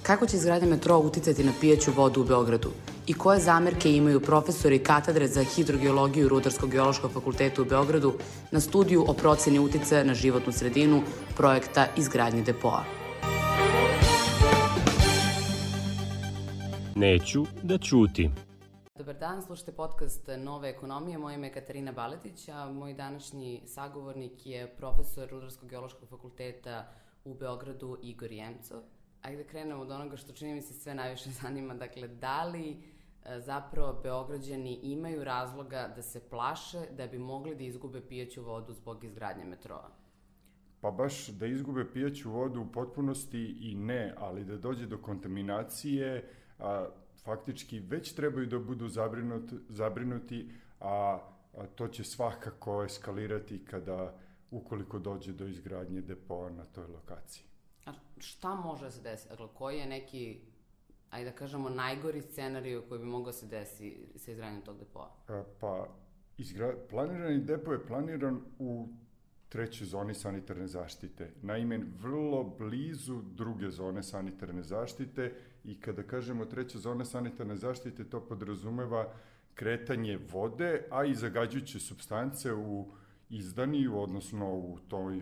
Kako će izgradnja metroa uticati na pijaću vodu u Beogradu? I koje zamerke imaju profesori katedre za hidrogeologiju Rudarsko-geološkog fakulteta u Beogradu na studiju o proceni uticaja na životnu sredinu projekta izgradnje depoa? Neću da ćutim. Dobar dan, slušajte podcast Nove ekonomije. Moje ime je Katarina Baletić, a moj današnji sagovornik je profesor Rudarsko-geološkog fakulteta u Beogradu Igor Jemcov. Ajde da krenemo od onoga što čini mi se sve najviše zanima. Dakle, da li zapravo Beograđani imaju razloga da se plaše da bi mogli da izgube pijaću vodu zbog izgradnje metroa? Pa baš da izgube pijaću vodu u potpunosti i ne, ali da dođe do kontaminacije, faktički već trebaju da budu zabrinuti, a to će svakako eskalirati ukoliko dođe do izgradnje depoa na toj lokaciji. A šta može da se desi? Dakle, koji je neki, ajde da kažemo, najgori scenarij koji bi mogao se desi sa izgradnjom tog depoa? Planirani depo je planiran u trećoj zoni sanitarne zaštite. Naime, vrlo blizu druge zone sanitarne zaštite i kada kažemo treća zona sanitarne zaštite, to podrazumeva kretanje vode, a i zagađujuće supstance u izdaniju, odnosno u toj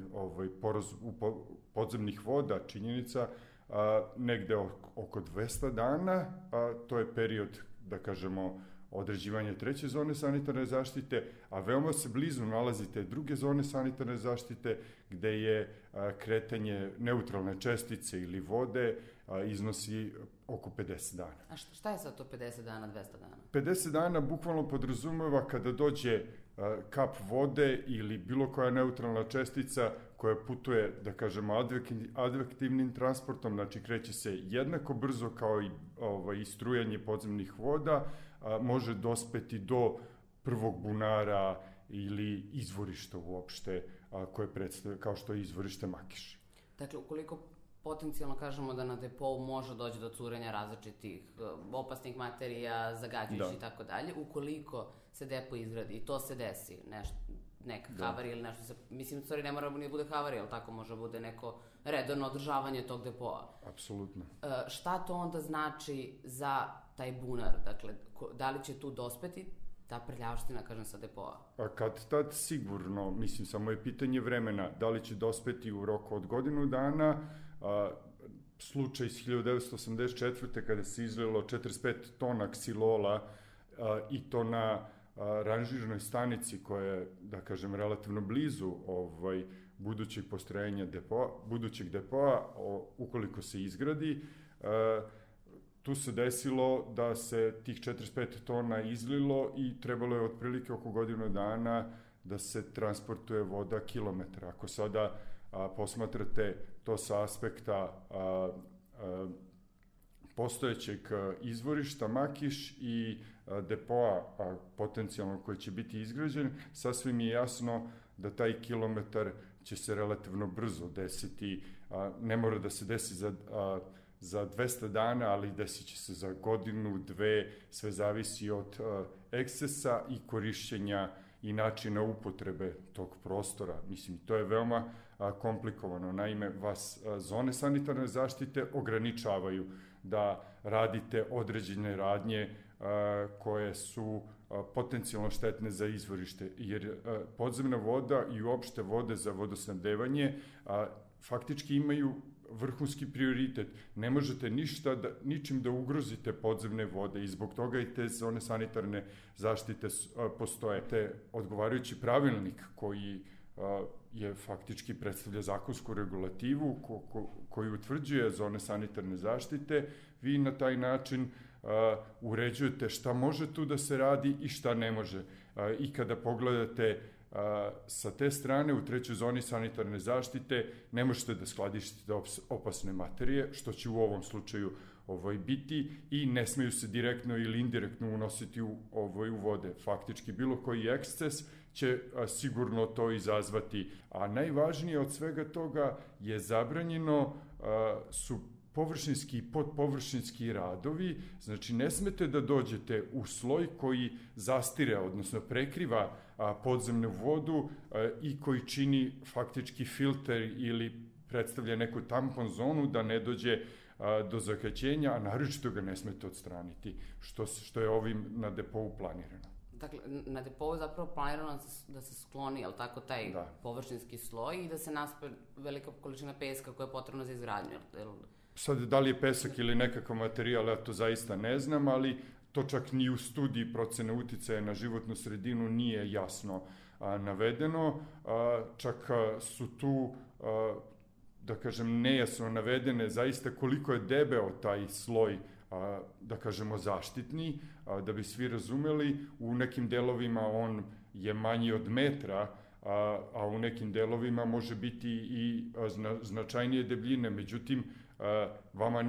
podzemnih voda, činjenica, negde oko 200 dana, to je period, da kažemo, određivanje treće zone sanitarne zaštite, a veoma se blizu nalazite druge zone sanitarne zaštite, gde je kretanje neutralne čestice ili vode iznosi oko 50 dana. A šta je sad to 50 dana, 200 dana? 50 dana bukvalno podrazumeva kada dođe kap vode ili bilo koja neutralna čestica koja putuje, da kažemo, advektivnim transportom, znači kreće se jednako brzo kao i strujanje podzemnih voda, može dospeti do prvog bunara ili izvorišta uopšte, koje predstavlja kao što je izvorište Makiš. Dakle, ukoliko potencijalno kažemo da na depou može doći do curenja različitih opasnih materija, zagađujući i tako dalje, ukoliko se depo izgradi i to se desi, neka havarija ili nešto, mislim, u stvari ne mora ni da bude havarija, ali tako može bude neko redovno održavanje tog depoa. Apsolutno. Šta to onda znači za taj bunar? Dakle, da li će tu dospeti ta prljavština, kažem, sa depoa? Kad tad sigurno, mislim, samo je pitanje vremena, da li će dospeti u roku od godinu dana. Slučaj iz 1984. kada se izlilo 45 tona ksilola i to na ranžirnoj stanici koja je, da kažem, relativno blizu budućeg postrojenja budućeg depoa, ukoliko se izgradi, tu se desilo da se tih 45 tona izlilo i trebalo je otprilike oko godinu dana da se transportuje voda kilometra. Ako sada posmatrate to sa aspekta postojećeg izvorišta Makiš i depoa potencijalno koji će biti izgrađen, sasvim je jasno da taj kilometar će se relativno brzo desiti. Ne mora da se desi za 200 dana, ali desit će se za godinu, dve, sve zavisi od ekscesa i korišćenja i načina upotrebe tog prostora. Mislim, to je veoma komplikovano. Naime, vas zone sanitarne zaštite ograničavaju da radite određene radnje koje su potencijalno štetne za izvorište, jer podzemna voda i uopšte vode za vodosnabdevanje faktički imaju vrhunski prioritet. Ne možete ničim da ugrozite podzemne vode i zbog toga i te zone sanitarne zaštite postoje. Te odgovarajući pravilnik koji je faktički predstavlja zakonsku regulativu koji utvrđuje zone sanitarne zaštite, vi na taj način uređujete šta može tu da se radi i šta ne može. I kada pogledate sa te strane, u trećoj zoni sanitarne zaštite ne možete da skladištite opasne materije, što će u ovom slučaju biti, i ne smeju se direktno ili indirektno unositi u vode. Faktički, bilo koji eksces će sigurno to izazvati. A najvažnije od svega toga je zabranjeno su površinski i podpovršinski radovi, znači ne smete da dođete u sloj koji zastire, odnosno prekriva podzemnu vodu i koji čini faktički filter ili predstavlja neku tampon zonu da ne dođe do zagađenja, a naročito ga ne smete odstraniti, što je ovim na depou planirano. Dakle, na depou je zapravo planirano da se skloni, jel tako, taj površinski sloj i da se naspe velika količina peska koja je potrebna za izgradnju. Sad, da li je pesak ili nekakav materijal, ja to zaista ne znam, ali to čak ni u studiji procene uticaja na životnu sredinu nije jasno navedeno. Čak su tu, da kažem, nejasno navedene zaista koliko je debeo taj sloj, da kažemo, zaštitni, da bi svi razumeli. U nekim delovima on je manji od metra, a u nekim delovima može biti i značajnije debljine. Međutim, vama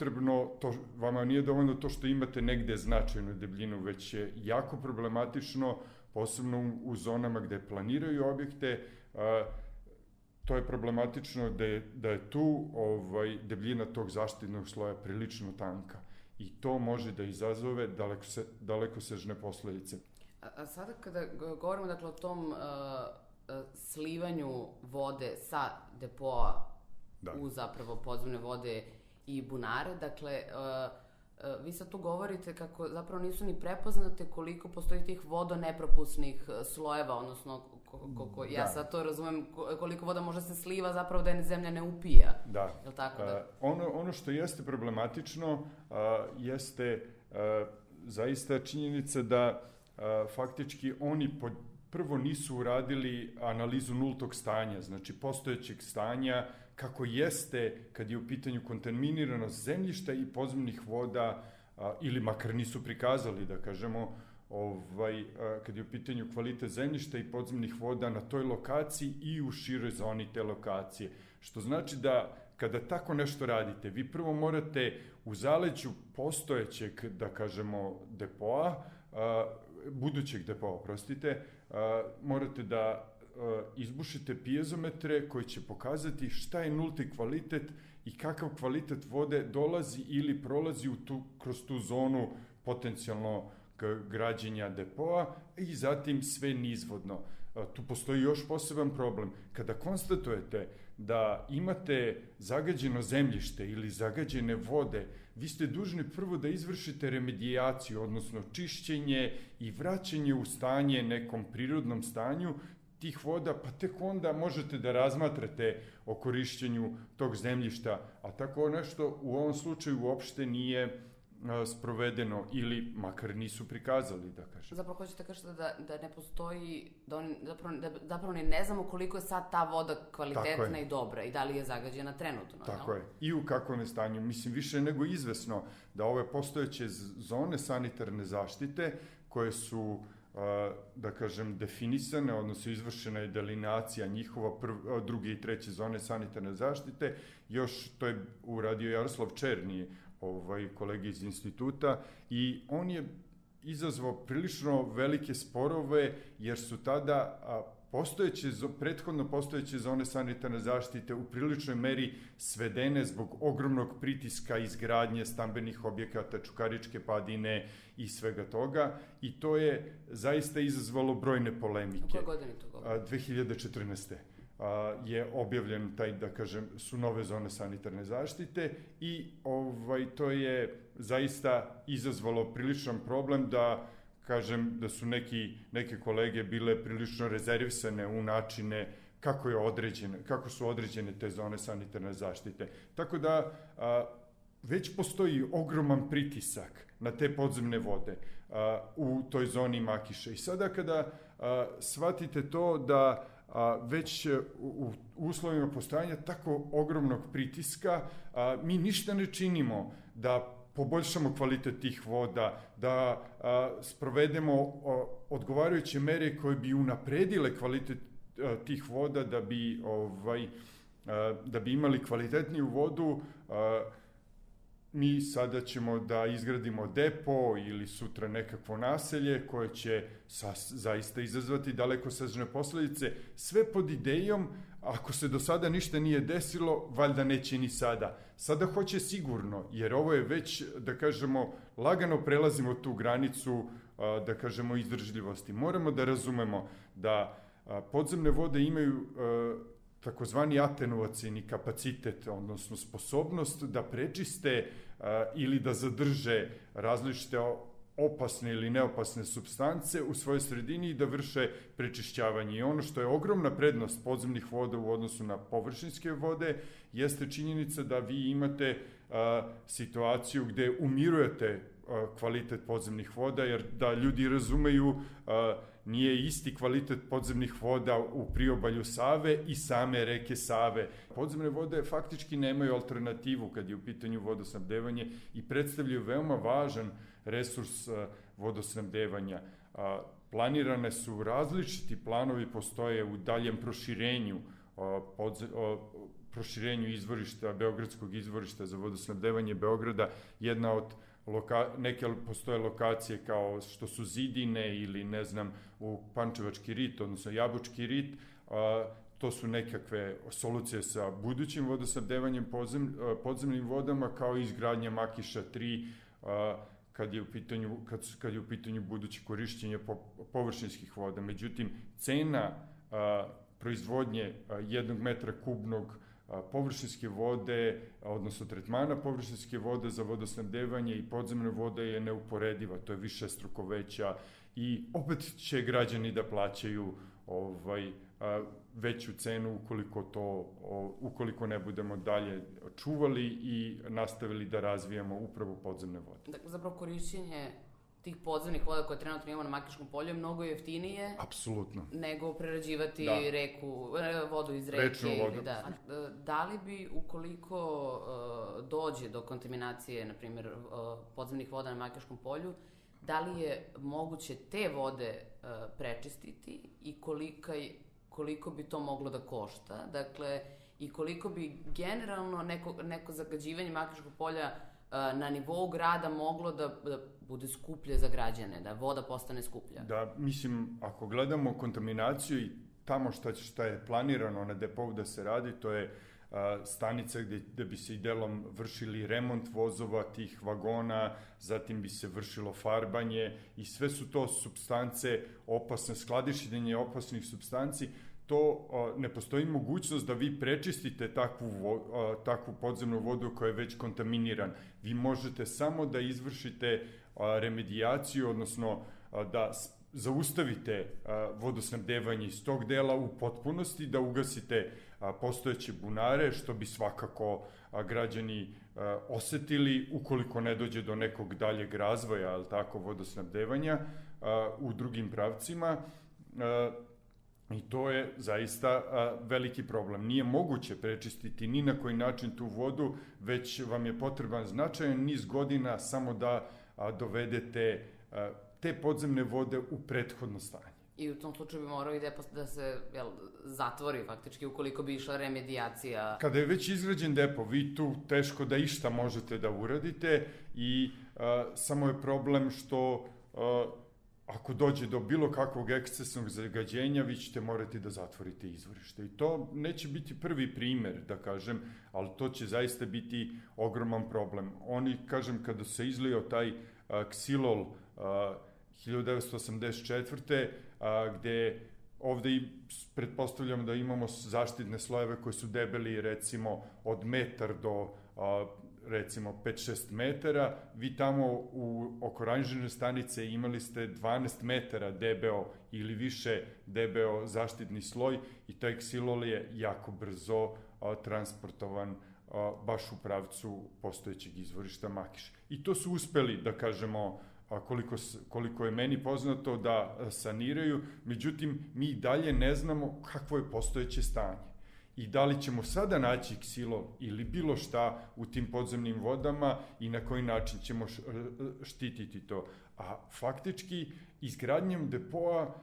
nije dovoljno to što imate negde značajnu debljinu, već je jako problematično, posebno u zonama gde planiraju objekte, to je problematično da je tu debljina tog zaštitnog sloja prilično tanka i to može da izazove dalekosežne posledice. A sada kada govorimo, dakle, o tom slivanju vode sa depoa u zapravo podzemne vode i bunare, dakle, vi sad tu govorite kako zapravo nisu ni prepoznate koliko postoji tih vodonepropusnih slojeva, odnosno ja sad to razumem, koliko voda može se sliva zapravo da je zemlja ne upija. Da. Jel tako? Ono što jeste problematično jeste zaista činjenica da faktički oni prvo nisu uradili analizu nultog stanja, znači postojećeg stanja, kako jeste kad je u pitanju kontaminiranost zemljišta i podzemnih voda, ili makar nisu prikazali, da kažemo, kad je u pitanju kvalitet zemljišta i podzemnih voda na toj lokaciji i u široj zoni te lokacije. Što znači da kada tako nešto radite, vi prvo morate u zaleđu postojećeg, da kažemo, depoa, budućeg depoa, morate da izbušite piezometre koji će pokazati šta je nulti kvalitet i kakav kvalitet vode dolazi ili prolazi kroz tu zonu potencijalno građenja depoa i zatim sve nizvodno. Tu postoji još poseban problem. Kada konstatujete da imate zagađeno zemljište ili zagađene vode, vi ste dužni prvo da izvršite remedijaciju, odnosno čišćenje i vraćanje u stanje, nekom prirodnom stanju tih voda, pa tek onda možete da razmatrate o korišćenju tog zemljišta, a tako nešto u ovom slučaju uopšte nije sprovedeno ili makar nisu prikazali, da kažem. Zapravo hoćete kažete da ne postoji, zapravo ne znamo koliko je sad ta voda kvalitetna i dobra i da li je zagađena trenutno. Tako je. I u kakvom je stanju. Mislim, više nego izvesno da ove postojeće zone sanitarne zaštite koje su, da kažem, definisane, odnosno izvršena je delinacija njihova druge i treće zone sanitarne zaštite, još to je uradio Jaroslav Černi, kolegi iz instituta, i on je izazvao prilično velike sporove, jer su tada prethodno postojeće zone sanitarne zaštite u priličnoj meri svedene zbog ogromnog pritiska izgradnje stambenih objekata, Čukaričke padine i svega toga, i to je zaista izazvalo brojne polemike. U kojoj godini to govorite? 2014. je objavljen taj, da kažem, su nove zone sanitarne zaštite i to je zaista izazvalo priličan problem, da kažem da su neke kolege bile prilično rezervisane u načine kako su određene te zone sanitarne zaštite. Tako da već postoji ogroman pritisak na te podzemne vode u toj zoni Makiša. I sada kada shvatite to da već u uslovima postojanja tako ogromnog pritiska mi ništa ne činimo da poboljšamo kvalitet tih voda, da sprovedemo odgovarajuće mere koje bi unapredile kvalitet tih voda, da bi imali kvalitetniju vodu. Mi sada ćemo da izgradimo depo ili sutra nekakvo naselje koje će zaista izazvati dalekosežne posledice, sve pod idejom, ako se do sada ništa nije desilo, valjda neće ni sada. Sada hoće sigurno, jer ovo je već, da kažemo, lagano prelazimo tu granicu, da kažemo, izdržljivosti. Moramo da razumemo da podzemne vode imaju takozvani atenuacioni kapacitet, odnosno sposobnost da prečiste ili da zadrže različite opasne ili neopasne supstance u svojoj sredini i da vrše prečišćavanje. I ono što je ogromna prednost podzemnih voda u odnosu na površinske vode jeste činjenica da vi imate situaciju gde umirujete kvalitet podzemnih voda, jer da ljudi razumeju, nije isti kvalitet podzemnih voda u priobalju Save i same reke Save. Podzemne vode faktički nemaju alternativu kad je u pitanju vodosnabdevanje i predstavljaju veoma važan resurs vodosnabdevanja. Planirane su različiti planovi, postoje u daljem proširenju izvorišta, Beogradskog izvorišta za vodosnabdevanje Beograda. Jedna od neke postoje lokacije kao što su Zidine ili ne znam u Pančevački rit, odnosno Jabučki rit, to su nekakve solucije sa budućim vodosnabdevanjem podzemnim vodama, kao i izgradnja Makiša 3, kad je u pitanju buduće korišćenje površinskih voda. Međutim, cena proizvodnje 1 metra kubnog površinske vode, odnosno tretmana površinske vode za vodosnabdevanje i podzemne vode je neuporediva, to je višestruko veća i opet će građani da plaćaju veću cenu ukoliko ne budemo dalje čuvali i nastavili da razvijamo upravo podzemne vode. Dakle, zapravo korišćenje tih podzemnih voda koje trenutno imamo na Makiškom polju je mnogo jeftinije. Apsolutno. Nego prerađivati vodu iz reke. Rečnu vodu. Da li bi, ukoliko dođe do kontaminacije, na primjer, podzemnih voda na Makiškom polju, da li je moguće te vode prečistiti i koliko bi to moglo da košta? Dakle, i koliko bi generalno neko zagađivanje Makiškog polja na nivou grada moglo da bude skuplje za građane, da voda postane skuplja? Da, mislim, ako gledamo kontaminaciju i tamo šta je planirano na depou da se radi, to je stanica gde bi se i delom vršili remont vozova, tih vagona, zatim bi se vršilo farbanje i sve su to supstance opasne, skladištenje opasnih supstanci. To ne postoji mogućnost da vi prečistite takvu podzemnu vodu koja je već kontaminiran. Vi možete samo da izvršite remedijaciju, odnosno da zaustavite vodosnabdevanje iz tog dela u potpunosti, da ugasite postojeće bunare, što bi svakako građani osetili ukoliko ne dođe do nekog daljeg razvoja, vodosnabdevanja u drugim pravcima. I to je zaista veliki problem. Nije moguće prečistiti ni na koji način tu vodu, već vam je potreban značajan niz godina samo da dovedete te podzemne vode u prethodno stanje. I u tom slučaju bi morao i da se zatvori faktički ukoliko bi išla remedijacija. Kada je već izgrađen depo, vi tu teško da išta možete da uradite i samo je problem što ako dođe do bilo kakvog ekscesnog zagađenja, vi ćete morati da zatvorite izvorište. I to neće biti prvi primer, da kažem, ali to će zaista biti ogroman problem. Oni, kažem, kada se izlio taj ksilol 1984. Gde ovde pretpostavljam da imamo zaštitne slojeve koji su debeli recimo od metar do recimo 5-6 metara, vi tamo oko ranžirne stanice imali ste 12 metara debeo ili više debeo zaštitni sloj i taj ksilol je jako brzo transportovan baš u pravcu postojećeg izvorišta Makiš. I to su uspeli, da kažemo, koliko je meni poznato, da saniraju, međutim, mi i dalje ne znamo kakvo je postojeće stanje. I da li ćemo sada naći ksilol ili bilo šta u tim podzemnim vodama i na koji način ćemo štititi to. A faktički, izgradnjom depoa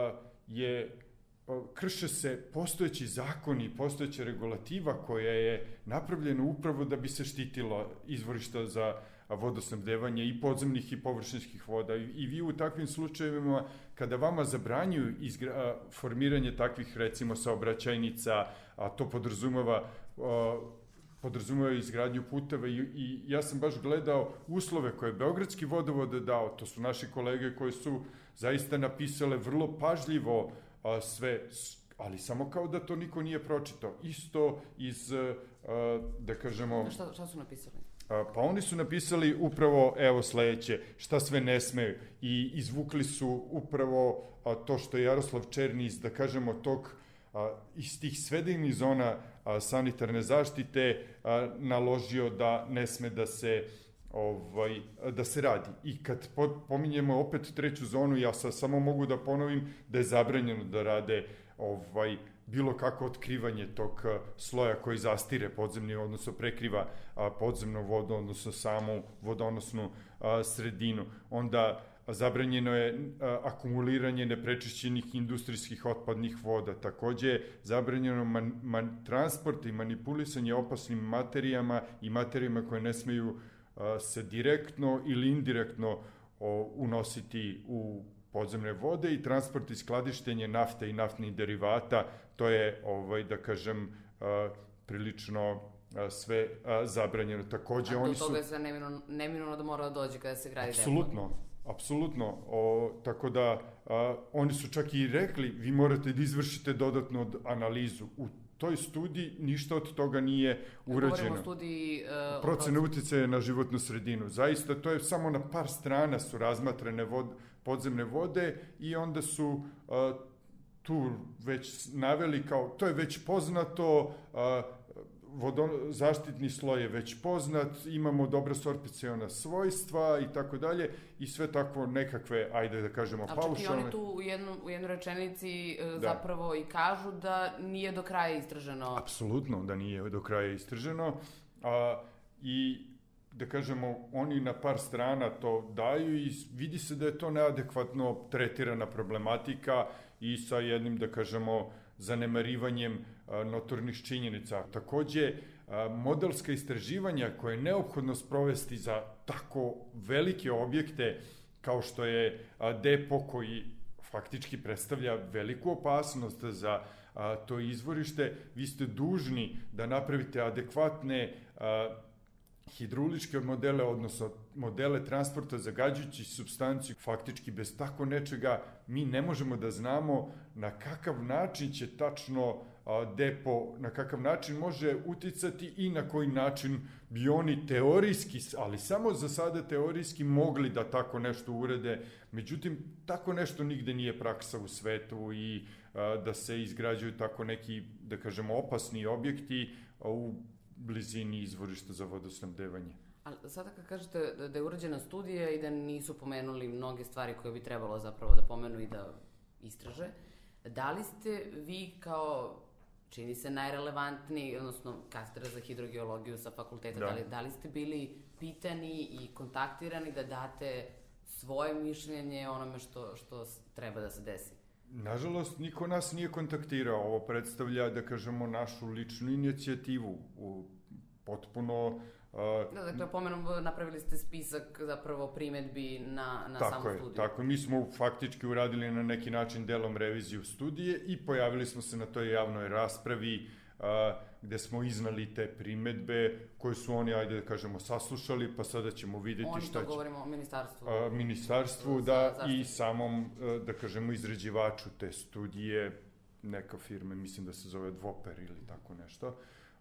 krše se postojeći zakoni, postojeća regulativa koja je napravljena upravo da bi se štitilo izvorišta za vodosnabdevanje i podzemnih i površinskih voda. I vi u takvim slučajevima, kada vama zabranjuju formiranje takvih, recimo, saobraćajnica, a to podrazumeva izgradnju puteva i ja sam baš gledao uslove koje je Beogradski vodovod dao, to su naši kolege koji su zaista napisale vrlo pažljivo sve ali samo kao da to niko nije pročitao. Isto iz, da kažemo... Šta su napisali? Pa oni su napisali upravo, evo sledeće, šta sve ne smeju i izvukli su upravo to što je Jaroslav Černiz, da kažemo, iz tih svedenih zona sanitarne zaštite naložio da ne sme da se radi. I kad pominjemo opet treću zonu, ja samo mogu da ponovim da je zabranjeno da rade bilo kako otkrivanje tog sloja koji zastire podzemni, odnosno prekriva podzemnu vodu, odnosno samu vodonosnu sredinu. Onda zabranjeno je akumuliranje neprečišćenih industrijskih otpadnih voda. Takođe je zabranjeno transport i manipulisanje opasnim materijama i materijama koje ne smeju se direktno ili indirektno unositi u podzemne vode i transport i skladištenje nafte i naftnih derivata. To je, da kažem, prilično sve zabranjeno. Takođe, a do toga je sve neminovno da mora da dođe kada se gradi depo. Apsolutno. Tako da, oni su čak i rekli, vi morate da izvršite dodatnu analizu. U toj studiji ništa od toga nije urađeno. Govorimo o studiji... Procene uticaja na životnu sredinu. Zaista, to je samo na par strana su razmatrane podzemne vode i onda su tu već naveli kao, to je već poznato, zaštitni sloj je već poznat, imamo dobra sorpciona svojstva i tako dalje i sve takvo nekakve, ajde da kažemo, paušalne. Ali čak i oni tu u jednoj rečenici zapravo i kažu da nije do kraja istraženo. Apsolutno da nije do kraja istraženo i da kažemo, oni na par strana to daju i vidi se da je to neadekvatno tretirana problematika i sa jednim, da kažemo, zanemarivanjem notornih činjenica. Takođe, modelska istraživanja koje je neophodno sprovesti za tako velike objekte kao što je depo koji faktički predstavlja veliku opasnost za to izvorište, vi ste dužni da napravite adekvatne hidrauličke modele, odnosno modele transporta zagađujućih supstanci. Faktički, bez tako nečega mi ne možemo da znamo na kakav način će tačno depo, na kakav način može uticati i na koji način bi oni teorijski, ali samo za sada teorijski, mogli da tako nešto urede. Međutim, tako nešto nigde nije praksa u svetu i da se izgrađuju tako neki, da kažemo, opasni objekti u blizini izvorišta za vodosnabdevanje. Ali sada kad kažete da je urađena studija i da nisu pomenuli mnoge stvari koje bi trebalo zapravo da pomenu i da istraže, da li ste vi kao, čini se, najrelevantniji, odnosno katedra za hidrogeologiju sa fakulteta, da li ste bili pitani i kontaktirani da date svoje mišljenje onome što treba da se desi? Nažalost, niko nas nije kontaktirao. Ovo predstavlja, da kažemo, našu ličnu inicijativu. Potpuno... Dakle, pomenom, napravili ste spisak zapravo primetbi na samu studiju. Tako je. Mi smo faktički uradili na neki način delom reviziju studije i pojavili smo se na toj javnoj raspravi gde smo iznali te primetbe koje su oni, ajde da kažemo, saslušali, pa sada ćemo videti šta će... Oni to govorimo o ministarstvu. Ministarstvu, da, i samom, da kažemo, izrađivaču te studije, neka firma, mislim da se zove Dvoper ili tako nešto.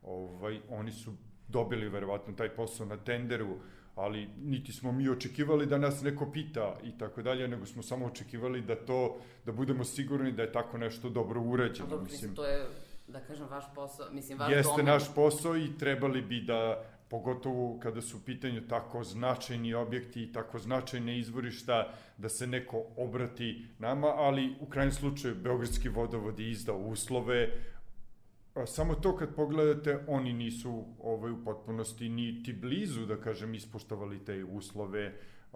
Oni su dobili verovatno taj posao na tenderu, ali niti smo mi očekivali da nas neko pita i tako dalje, nego smo samo očekivali da budemo sigurni da je tako nešto dobro urađeno. Ali mislim, to je, da kažem, vaš posao, mislim, vaš domen. Jeste naš posao i trebali bi da, pogotovo kada su u pitanju tako značajni objekti i tako značajne izvorišta, da se neko obrati nama, ali u krajnjem slučaju Beogradski vodovod je izdao uslove. Samo to kad pogledate, oni nisu u potpunosti niti blizu, da kažem, ispoštovali te uslove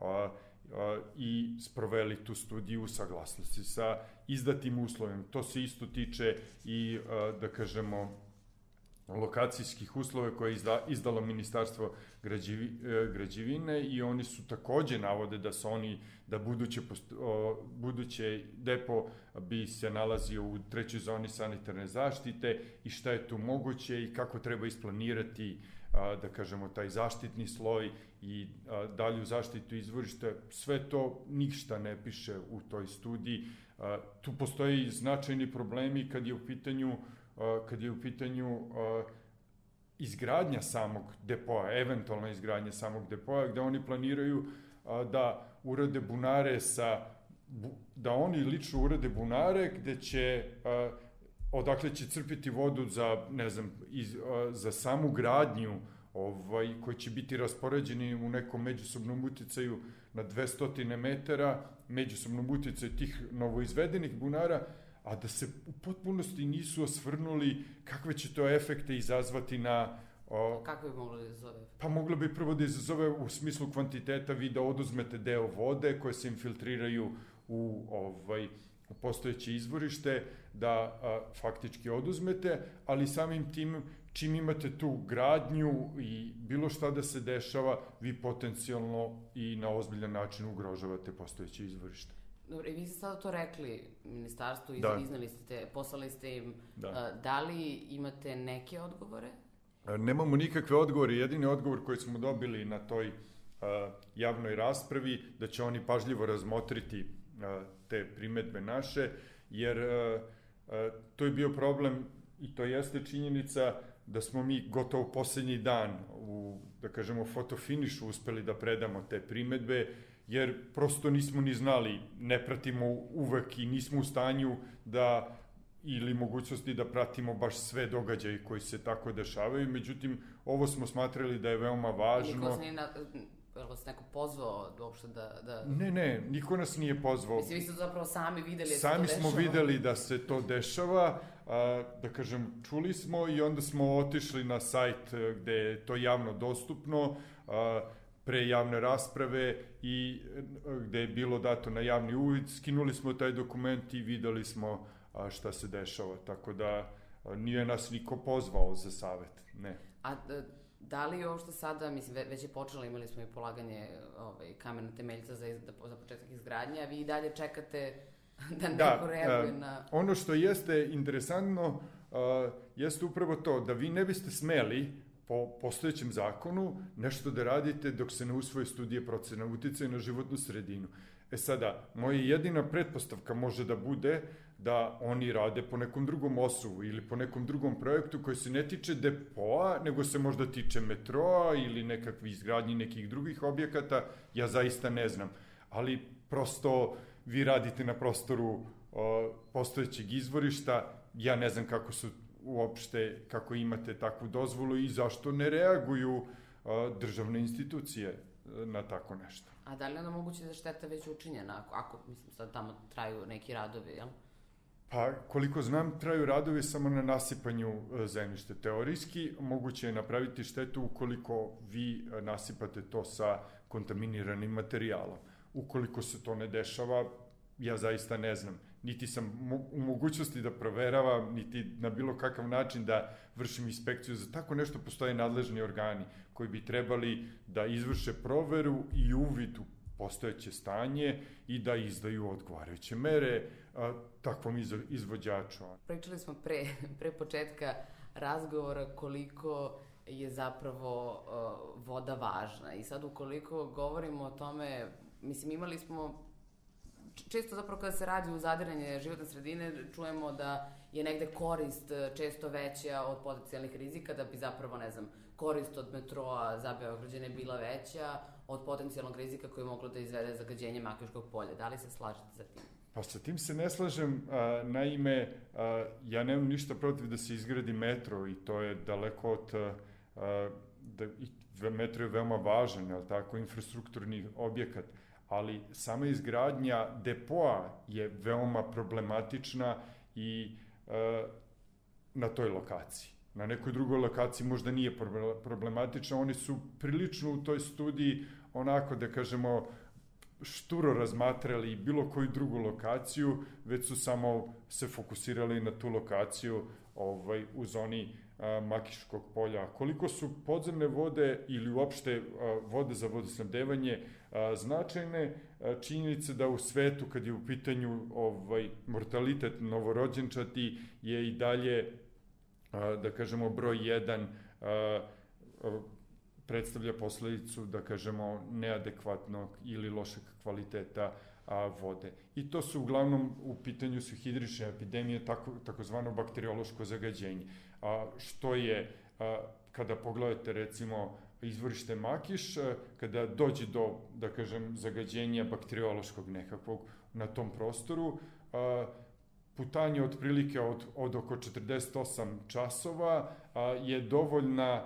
i sproveli tu studiju u saglasnosti sa izdatim uslovima. To se isto tiče i, da kažemo, lokacijskih uslova koje je izdalo Ministarstvo građevine i oni su takođe navode da su oni, da buduće depo bi se nalazio u trećoj zoni sanitarne zaštite i šta je tu moguće i kako treba isplanirati, da kažemo, taj zaštitni sloj i dalju zaštitu izvorišta. Sve to ništa ne piše u toj studiji. Tu postoje značajni problemi kad je u pitanju izgradnja samog depoa, eventualna izgradnja samog depoa, gde oni planiraju da urade bunare da oni lično urade bunare gde će odakle će crpiti vodu za, ne znam, za samu gradnju, koji će biti raspoređeni u nekom međusobnom uticaju na 200 metara, međusobnom uticaju tih novoizvedenih bunara, a da se u potpunosti nisu osvrnuli kakve će to efekte izazvati na... Kako bi moglo da izazove? Pa moglo bi prvo da izazove u smislu kvantiteta, vi da oduzmete deo vode koje se infiltriraju u postojeće izvorište, da faktički oduzmete, ali samim tim, čim imate tu gradnju i bilo šta da se dešava, vi potencijalno i na ozbiljan način ugrožavate postojeće izvorište. Dobro, i vi ste sada to rekli ministarstvu, iznali ste, poslali ste im, da li imate neke odgovore? Nemamo nikakve odgovore, jedini odgovor koji smo dobili na toj javnoj raspravi, da će oni pažljivo razmotriti te primetbe naše, jer to je bio problem i to jeste činjenica da smo mi gotovo poslednji dan da kažemo, fotofinišu uspeli da predamo te primetbe, jer prosto nismo ni znali, ne pratimo uvek i nismo u stanju da ili mogućnosti da pratimo baš sve događaje koji se tako dešavaju. Međutim, ovo smo smatrali da je veoma važno. Niko se neko pozvao uopšte da... Ne, niko nas nije pozvao. Mislim, vi ste zapravo sami videli da se to dešava. dešava. Sami smo videli da se to dešava, da kažem, čuli smo i onda smo otišli na sajt gde je to javno dostupno, pre javne rasprave i gde je bilo dato na javni uvid, skinuli smo taj dokument i videli smo šta se dešava, tako da nije nas niko pozvao za savet, ne. A da li ovo što sada, mislim, već je počelo, imali smo i polaganje kamena temeljca za početak izgradnje, a vi i dalje čekate da neko reaguje na... Ono što jeste interesantno, jeste upravo to, da vi ne biste smeli po postojećem zakonu nešto da radite dok se ne usvoje studije procena uticaja na životnu sredinu. Sada, moja jedina pretpostavka može da bude da oni rade po nekom drugom osnovu ili po nekom drugom projektu koji se ne tiče depoa, nego se možda tiče metroa ili nekakvi izgradnji nekih drugih objekata, ja zaista ne znam. Ali prosto vi radite na prostoru postojećeg izvorišta, ja ne znam kako su uopšte, kako imate takvu dozvolu i zašto ne reaguju državne institucije na tako nešto. A da li je onda moguće da šteta već učinjena, ako mislim, sad tamo traju neki radovi, jel? Pa, koliko znam, traju radovi samo na nasipanju zemljišta. Teorijski, moguće je napraviti štetu ukoliko vi nasipate to sa kontaminiranim materijalom. Ukoliko se to ne dešava, ja zaista ne znam. Niti sam u mogućnosti da proveravam, niti na bilo kakav način da vršim inspekciju. Za tako nešto postoje nadležni organi koji bi trebali da izvrše proveru i uvid u postojeće stanje i da izdaju odgovarajuće mere takvom izvođaču. Pričali smo pre početka razgovora koliko je zapravo voda važna i sad ukoliko govorimo o tome, mislim, imali smo često zapravo kada se radi u zadiranje životne sredine, čujemo da je negde korist često veća od potencijalnih rizika, da bi zapravo, ne znam, korist od metroa za Beograđane bila veća od potencijalnog rizika koji je moglo da izvede zagađenje Makiškog polja. Da li se slažete sa tim? Pa sa tim se ne slažem, naime, ja nemam ništa protiv da se izgradi metro i to je daleko od... Metro je veoma važan, je li tako, infrastrukturni objekat, ali sama izgradnja depoa je veoma problematična i na toj lokaciji. Na nekoj drugoj lokaciji možda nije problematična, oni su prilično u toj studiji onako, da kažemo, šturo razmatrali bilo koju drugu lokaciju, već su samo se fokusirali na tu lokaciju u zoni Makiškog polja. Koliko su podzemne vode ili uopšte vode za vodosnabdevanje značajne, činjenice da u svetu, kad je u pitanju mortalitet novorođenčati, je i dalje, da kažemo, broj 1, predstavlja posledicu, da kažemo, neadekvatnog ili lošeg kvaliteta vode. I to su uglavnom u pitanju su hidrične epidemije, takozvano bakteriološko zagađenje. Što je, kada pogledate recimo izvorište Makiš, kada dođe do, da kažem, zagađenja bakteriološkog nekakvog na tom prostoru, putanje otprilike od oko 48 časova je dovoljna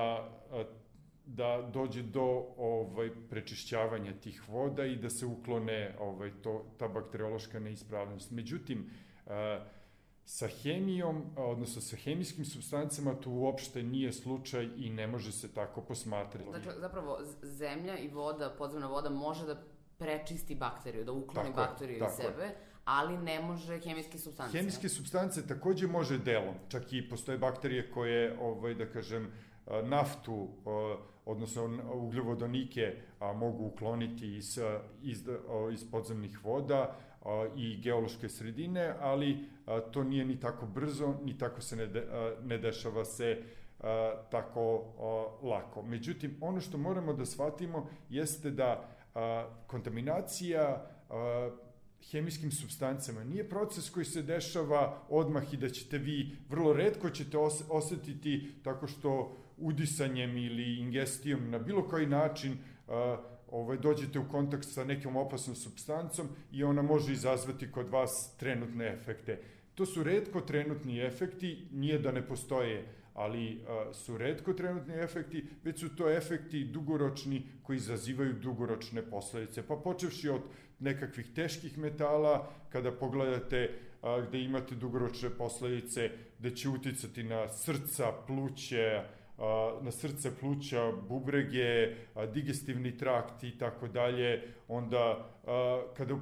da dođe do prečišćavanja tih voda i da se uklone ta bakteriološka neispravnost. Međutim, sa hemijom, odnosno sa hemijskim supstancama, to uopšte nije slučaj i ne može se tako posmatrati. Dakle, zapravo, zemlja i voda, podzemna voda može da prečisti bakteriju, da ukloni bakteriju iz sebe, ali ne može hemijske supstance. Hemijske supstance takođe može delom. Čak i postoje bakterije koje, da kažem, naftu, odnosno ugljovodonike mogu ukloniti iz podzemnih voda i geološke sredine, ali to nije ni tako brzo, ni tako se ne dešava se tako lako. Međutim, ono što moramo da shvatimo jeste da kontaminacija hemijskim supstancama nije proces koji se dešava odmah i da ćete vi vrlo retko ćete osetiti tako što udisanjem ili ingestijom na bilo koji način dođete u kontakt sa nekom opasnom supstancom i ona može izazvati kod vas trenutne efekte. To su retko trenutni efekti, nije da ne postoje, ali su retko trenutni efekti, već su to efekti dugoročni koji izazivaju dugoročne posledice. Pa počevši od nekakvih teških metala, kada pogledate gde imate dugoročne posledice, gde će uticati na srca, pluće, pluća, bubrege, digestivni trakt i tako dalje, onda kada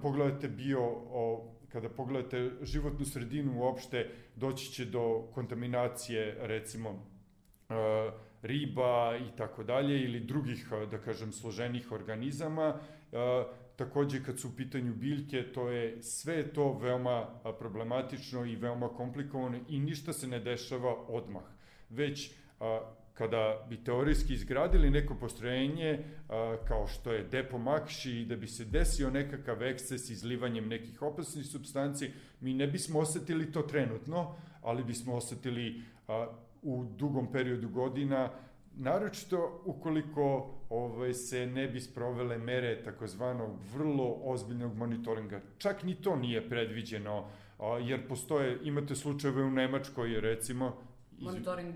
pogledate životnu sredinu uopšte, doći će do kontaminacije, recimo, riba i tako dalje, ili drugih, da kažem, složenih organizama. Takođe, kad su u pitanju biljke, sve je to veoma problematično i veoma komplikovano i ništa se ne dešava odmah. Već kada bi teorijski izgradili neko postrojenje kao što je depo Makši i da bi se desio nekakav eksces izlivanjem nekih opasnih supstanci, mi ne bismo osetili to trenutno, ali bismo osetili u dugom periodu godina, naročito ukoliko se ne bi sprovele mere takozvanog vrlo ozbiljnog monitoringa. Čak ni to nije predviđeno, jer imate slučajeve u Nemačkoj, recimo, monitoring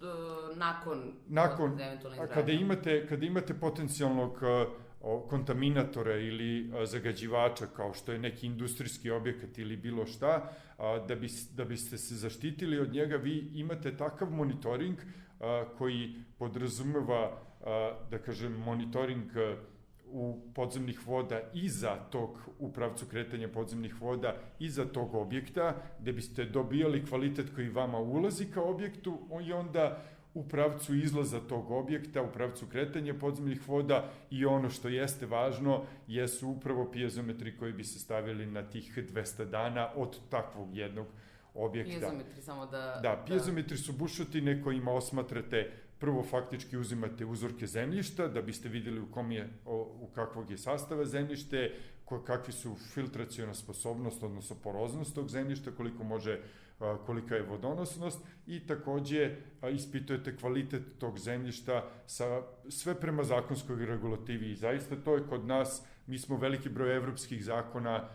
nakon eventualne izgradnje. Kada imate potencijalnog kontaminatora ili zagađivača, kao što je neki industrijski objekat ili bilo šta, da biste se zaštitili od njega, vi imate takav monitoring koji podrazumeva, da kažem, monitoring u podzemnih voda u pravcu kretanja podzemnih voda iza tog objekta, gde biste dobijali kvalitet koji vama ulazi ka objektu i onda u pravcu izlaza tog objekta, u pravcu kretanja podzemnih voda, i ono što jeste važno jesu upravo piezometri koji bi se stavili na tih 200 dana od takvog jednog objekta. Piezometri, samo da... Da, piezometri su bušotine kojima osmatrate, prvo faktički uzimate uzorke zemljišta da biste videli u kakvog je sastava zemljište, kakvi su filtraciona sposobnost, odnosno poroznost tog zemljišta, kolika je vodonosnost, i takođe ispitujete kvalitet tog zemljišta sve prema zakonskoj regulativi. I zaista to je kod nas, mi smo veliki broj evropskih zakona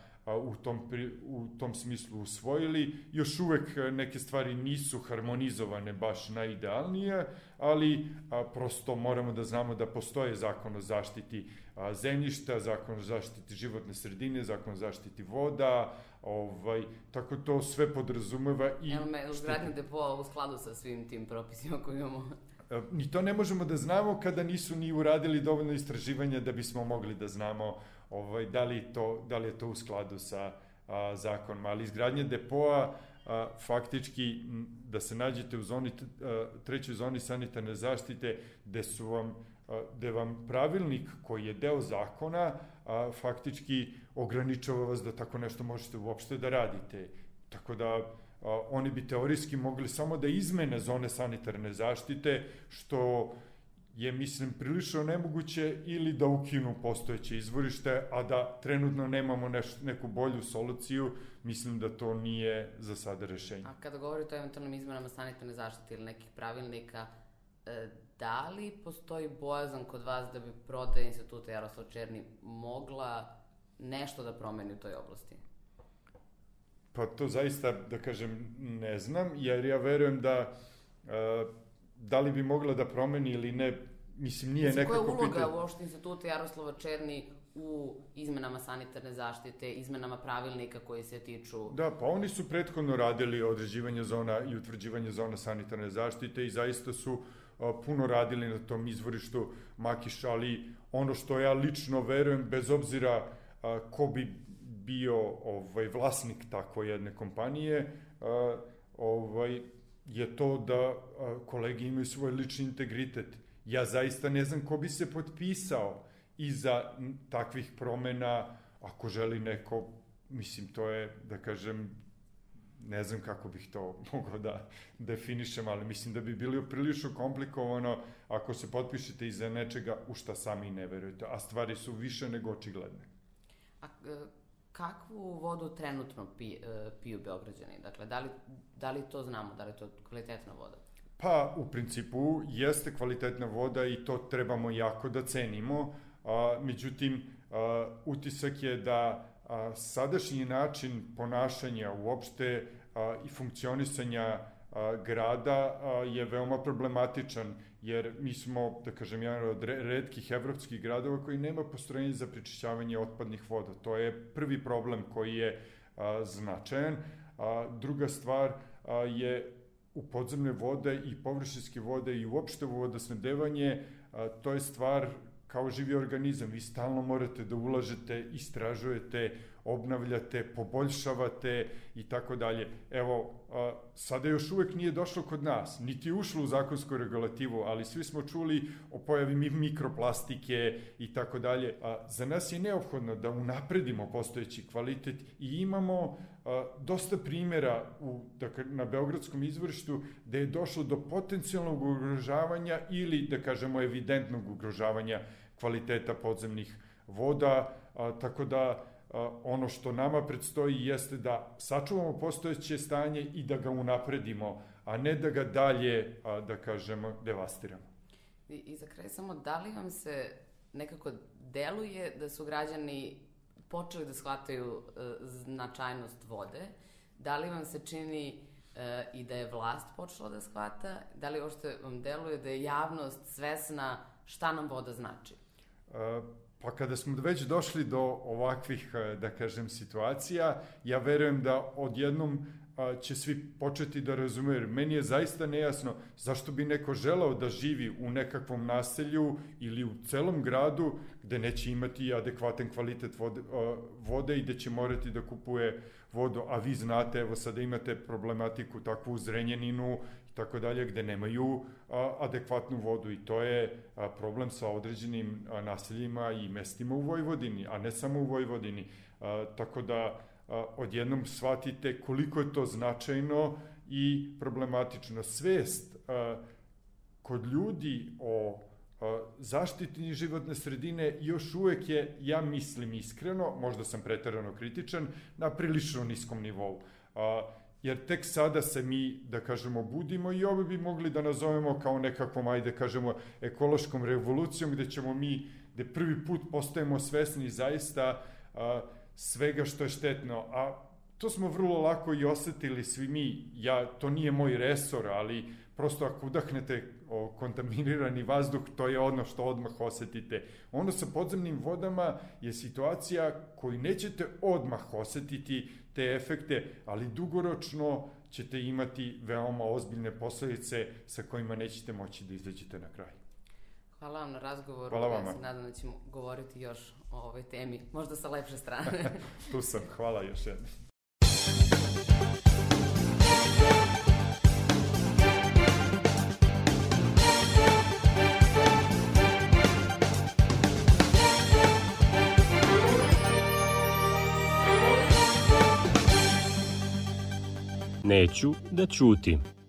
u tom smislu usvojili. Još uvek neke stvari nisu harmonizovane baš najidealnije, ali prosto moramo da znamo da postoje zakon o zaštiti zemljišta, zakon o zaštiti životne sredine, zakon o zaštiti voda, tako to sve podrazumeva i... Izgradnja depoa u skladu sa svim tim propisima koje imamo. Ni to ne možemo da znamo kada nisu ni uradili dovoljno istraživanja da bismo mogli da znamo da li je to u skladu sa zakonom. Ali izgradnja depoa, faktički, da se nađete u trećoj zoni sanitarne zaštite, gde vam pravilnik koji je deo zakona faktički ograničava vas da tako nešto možete uopšte da radite. Tako da oni bi teorijski mogli samo da izmene zone sanitarne zaštite, što je, mislim, prilično nemoguće ili da ukinu postojeće izvorište, a da trenutno nemamo neku bolju soluciju, mislim da to nije za sada rešenje. A kada govorite o eventualnim izmenama sanitarne zaštite ili nekih pravilnika, da li postoji bojazan kod vas da bi prodaja Instituta Jaroslav Černi mogla nešto da promeni u toj oblasti? Pa to zaista, da kažem, ne znam, jer ja verujem da li bi mogla da promeni ili ne, mislim, nije nekako pitanje. Koja je uloga uopšte Instituta Jaroslava Černi u izmenama sanitarne zaštite, izmenama pravilnika koji se tiču... Da, pa oni su prethodno radili određivanje zona i utvrđivanje zona sanitarne zaštite i zaista su puno radili na tom izvorištu Makiš, ali ono što ja lično verujem, bez obzira ko bi bio vlasnik takve jedne kompanije, je to da kolege imaju svoj lični integritet. Ja zaista ne znam ko bi se potpisao iza takvih promena, ako želi neko, mislim, to je, da kažem, ne znam kako bih to mogao da definišem, ali mislim da bi bilo prilično komplikovano ako se potpišete iza nečega u šta sami ne verujete, a stvari su više nego očigledne. A kakvu vodu trenutno piju Beograđani? Dakle, da li to znamo, da li je to kvalitetna voda? Pa, u principu, jeste kvalitetna voda i to trebamo jako da cenimo. Međutim, utisak je da sadašnji način ponašanja uopšte i funkcionisanja grada je veoma problematičan, jer mi smo, da kažem, jedan od retkih evropskih gradova koji nema postrojenje za prečišćavanje otpadnih voda. To je prvi problem koji je značajan. Druga stvar je u podzemne vode i površinske vode i uopšte vodosnabdevanje, to je stvar kao živi organizam. Vi stalno morate da ulažete, istražujete, obnavljate, poboljšavate i tako dalje. Evo, sada još uvek nije došlo kod nas, niti je ušlo u zakonsku regulativu, ali svi smo čuli o pojavi mikroplastike i tako dalje. Za nas je neophodno da unapredimo postojeći kvalitet i imamo dosta primjera na Beogradskom izvorištu gde je došlo do potencijalnog ugrožavanja ili, da kažemo, evidentnog ugrožavanja kvaliteta podzemnih voda, tako da ono što nama predstoji jeste da sačuvamo postojeće stanje i da ga unapredimo, a ne da ga dalje, da kažemo, devastiramo. I za kraj samo, da li vam se nekako deluje da su građani počeli da shvataju značajnost vode? Da li vam se čini i da je vlast počela da shvata? Da li uopšte vam deluje da je javnost svesna šta nam voda znači? Pa kada smo već došli do ovakvih, da kažem, situacija, ja verujem da odjednom će svi početi da razumeju. Meni je zaista nejasno zašto bi neko želeo da živi u nekakvom naselju ili u celom gradu gde neće imati adekvatan kvalitet vode i gde će morati da kupuje vodu, a vi znate, evo sada imate problematiku takvu u Zrenjaninu i tako dalje, gde nemaju adekvatnu vodu i to je problem sa određenim naseljima i mestima u Vojvodini, a ne samo u Vojvodini. Tako da odjednom shvatite koliko je to značajno i problematično. Svest kod ljudi o zaštiti životne sredine još uvek je, ja mislim iskreno, možda sam preterano kritičan, na prilično niskom nivou. Jer tek sada se mi, da kažemo, budimo i ovo bi mogli da nazovemo kao nekakvom, ajde kažemo, ekološkom revolucijom, gde prvi put postajemo svesni zaista svega što je štetno, a to smo vrlo lako i osetili svi mi. To nije moj resor, ali prosto ako udahnete kontaminirani vazduh, to je ono što odmah osetite. Ono sa podzemnim vodama je situacija koju nećete odmah osetiti te efekte, ali dugoročno ćete imati veoma ozbiljne posledice sa kojima nećete moći da izađete na kraj. Hvala vam na razgovoru. Hvala vama. Ja se nadam da ćemo govoriti još o ovoj temi, možda sa lepše strane. Tu sam, hvala još jednom. Neću da ćutim.